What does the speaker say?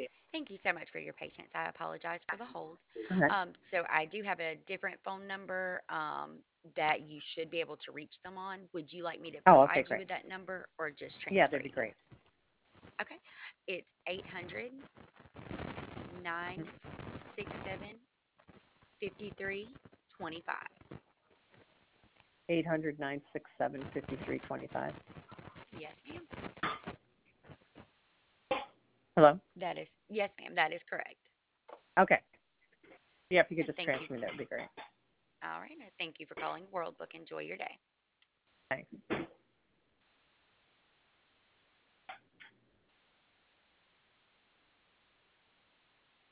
Thank you so much for your patience. I apologize for the hold. Okay. So I do have a different phone number that you should be able to reach them on. Would you like me to Oh, okay, provide you great. with that number or just Yeah, transfer that'd be you? great. Okay. It's 800 Mhm. 967 5325. 800-967-5325. Yes, ma'am. Hello? Yes, ma'am. That is correct. Okay. Yeah, if you could And just thank you. transfer me, that would be great. All right. Thank you for calling World Book. Enjoy your day. Thanks.